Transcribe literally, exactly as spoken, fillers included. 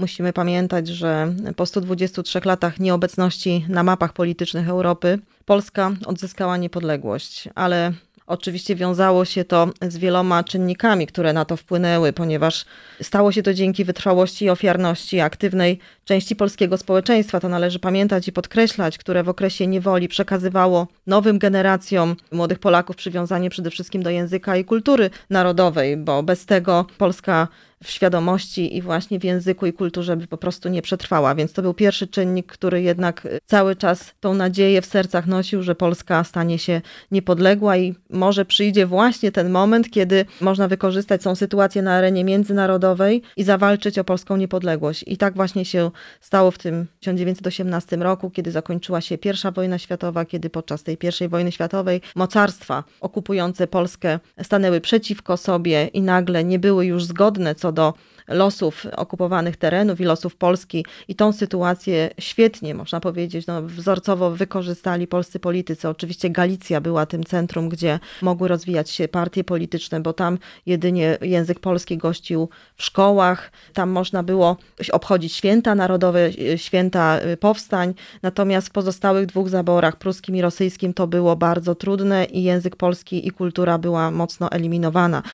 Musimy pamiętać, że po stu dwudziestu trzech latach nieobecności na mapach politycznych Europy Polska odzyskała niepodległość, ale oczywiście wiązało się to z wieloma czynnikami, które na to wpłynęły, ponieważ stało się to dzięki wytrwałości i ofiarności aktywnej części polskiego społeczeństwa. To należy pamiętać i podkreślać, które w okresie niewoli przekazywało nowym generacjom młodych Polaków przywiązanie przede wszystkim do języka i kultury narodowej, bo bez tego Polska w świadomości i właśnie w języku i kulturze by po prostu nie przetrwała. Więc to był pierwszy czynnik, który jednak cały czas tą nadzieję w sercach nosił, że Polska stanie się niepodległa i może przyjdzie właśnie ten moment, kiedy można wykorzystać tą sytuację na arenie międzynarodowej i zawalczyć o polską niepodległość. I tak właśnie się stało w tym tysiąc dziewięćset osiemnastym roku, kiedy zakończyła się pierwsza wojna światowa, kiedy podczas tej pierwszej wojny światowej mocarstwa okupujące Polskę stanęły przeciwko sobie i nagle nie były już zgodne co do losów okupowanych terenów i losów Polski i tą sytuację świetnie, można powiedzieć, no, wzorcowo wykorzystali polscy politycy. Oczywiście Galicja była tym centrum, gdzie mogły rozwijać się partie polityczne, bo tam jedynie język polski gościł w szkołach, tam można było obchodzić święta narodowe, święta powstań, natomiast w pozostałych dwóch zaborach, pruskim i rosyjskim, to było bardzo trudne i język polski i kultura była mocno eliminowana.